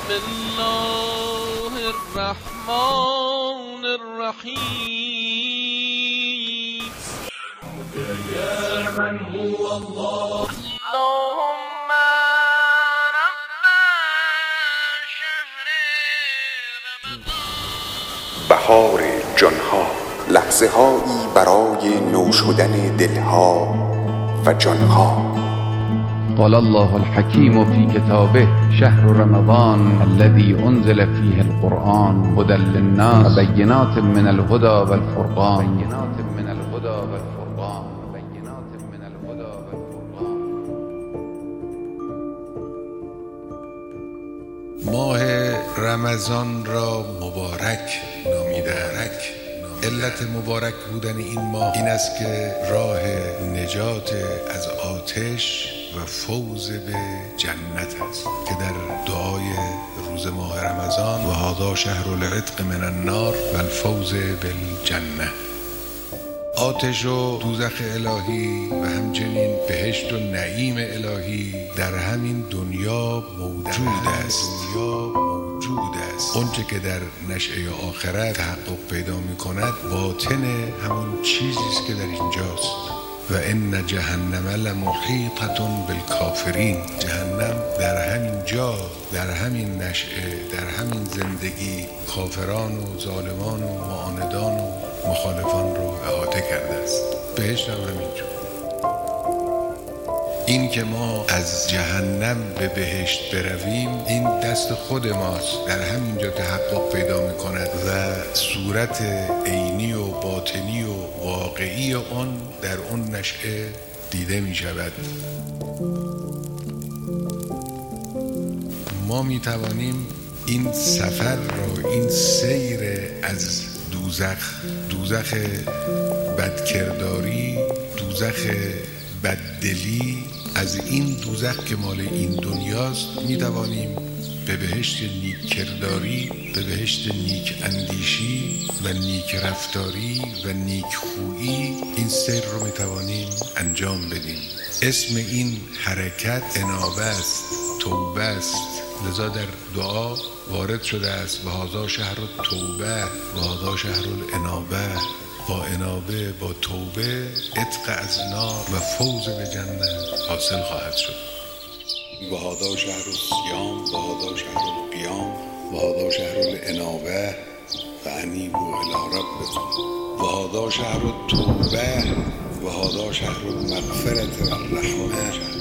الله الرحمن الرحیم يا من هو الله اللهم رب شهر رمضان. بهار جانها، لحظه هایی برای نو شدن دلها و جانها. قال الله الحكيم في كتابه شهر رمضان الذي أنزل فيه القرآن هدى للناس وبينات من الهدى والفرقان. ماه رمضان را مبارک نامیدند. علت مبارک بودن این ماه این است که راه نجات از آتش و فوز به جنت است که در دعای روز ماه رمضان و هذا شهر العتق من النار و الفوز بالجنه. آتش و دوزخ الهی و همچنین بهشت و نعیم الهی در همین دنیا موجود است. اونچه که در نشأه آخرت تحقق پیدا می کند باطن همون چیزی است که در اینجاست. و ان جهنم لمحیطة بالکافرین. جهنم در همین جا، در همین نشأه، در همین زندگی کافران و ظالمان و معاندان و مخالفان رو احاطه کرده است. بهشت هم همینجور. این که ما از جهنم به بهشت برویم این دست خود ماست، در همینجا تحقق پیدا می کند و صورت عینی و باطنی و واقعی آن در اون نشأه دیده می شود. ما می توانیم این سفر را، این سیر از دوزخ بدکرداری، دوزخ بددلی، از این دوزخ که مال این دنیاست می توانیم به بهشت نیک کرداری، به بهشت نیک اندیشی و نیک رفتاری و نیک خویی این سیر رو می توانیم انجام بدیم. اسم این حرکت انابه است، توبه است. لذا در دعا وارد شده است و هذا شهر التوبه و هذا شهر الانابه. با انابه، با توبه عتق از نار و فوز به جنت حاصل خواهد شد. و هذا شهر الصیام و هذا شهر القیام و هذا شهر الانابه و انیبوا الی ربکم و هذا شهر التوبه و هذا شهر المغفرة و الرحمه.